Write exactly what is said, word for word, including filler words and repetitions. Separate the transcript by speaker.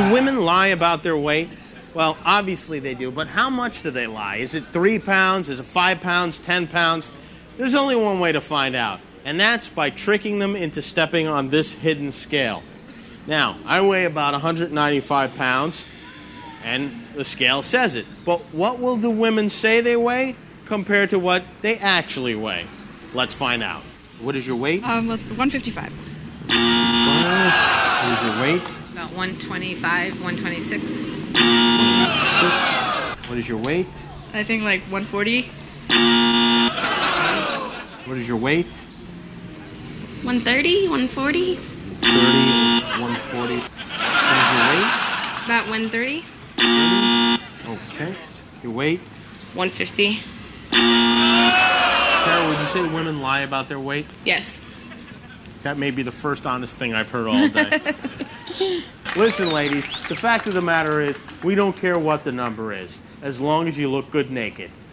Speaker 1: Do women lie about their weight? Well, obviously they do, but how much do they lie? Is it three pounds? Is it five pounds? Ten pounds? There's only one way to find out, and that's by tricking them into stepping on this hidden scale. Now, I weigh about one hundred ninety-five pounds, and the scale says it. But what will the women say they weigh compared to what they actually weigh? Let's find out. What is your weight?
Speaker 2: Um, let's one fifty-five.
Speaker 1: What is your weight?
Speaker 3: About one twenty-five, one twenty-six.
Speaker 1: Six. What is your weight?
Speaker 2: I think like one forty.
Speaker 1: What is your weight?
Speaker 4: one thirty, one forty.
Speaker 1: thirty, one forty. What is your weight?
Speaker 4: About one thirty.
Speaker 1: Okay. Your weight?
Speaker 2: one fifty.
Speaker 1: Carol, would you say women lie about their weight?
Speaker 2: Yes.
Speaker 1: That may be the first honest thing I've heard all day. Listen, ladies, the fact of the matter is, we don't care what the number is, as long as you look good naked.